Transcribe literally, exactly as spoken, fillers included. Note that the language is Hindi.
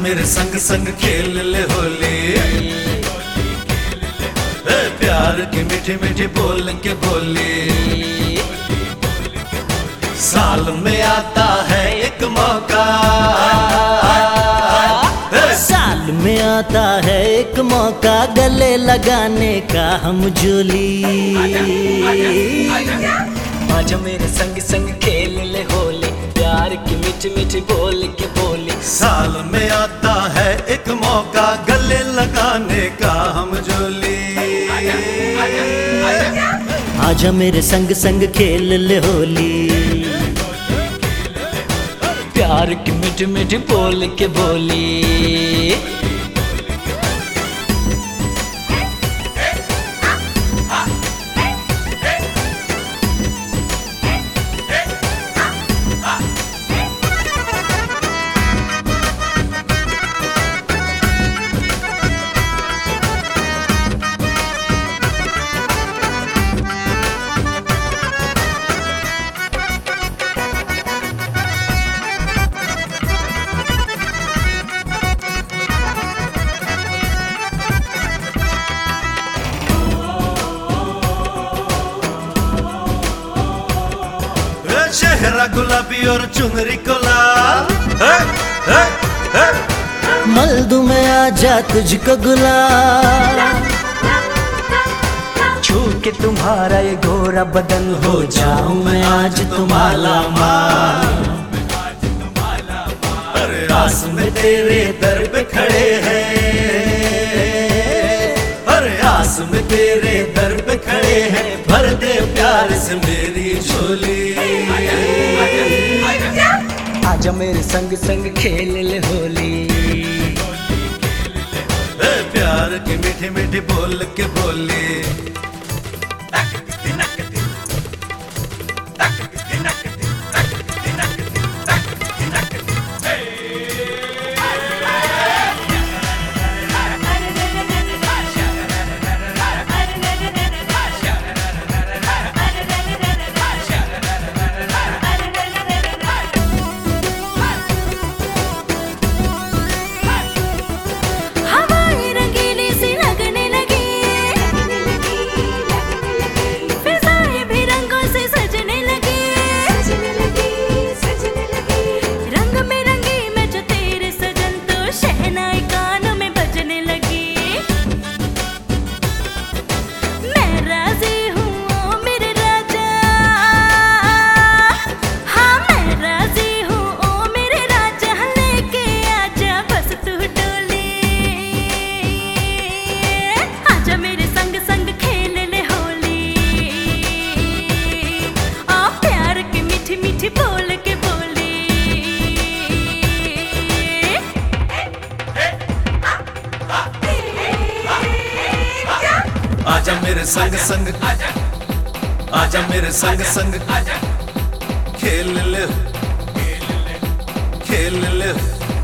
मेरे संग संग खेल ले होली। ए प्यार की मीठी मीठी बोल के बोली। साल में आता है एक मौका, साल में आता है एक मौका गले लगाने का हम जोली। आजा मेरे संग संग खेल ले होली, प्यार की मीठी मीठी बोल के बोली। साल में आता है एक मौका गले लगाने का हम जोली। आजा मेरे संग संग खेल ले होली, प्यार की मीठी मीठी बोल के बोली। चेहरा गुलाबी और चुनरी को लाल, मल्दू में आजा तुझको गुलाल। छू के तुम्हारा ये गोरा बदन हो जाऊं मैं आज तुम्हारा माल। अरे आस में तेरे दर पे खड़े हैं, अरे आस में तेरे दर पे खड़े हैं। भर दे प्यार से मेरी झोली। आजा मेरे संग संग खेल ले होली, प्यार की मीठी मीठी बोल के बोली। आजा मेरे संग संग, आजा मेरे संग संग खेल ले खेल ले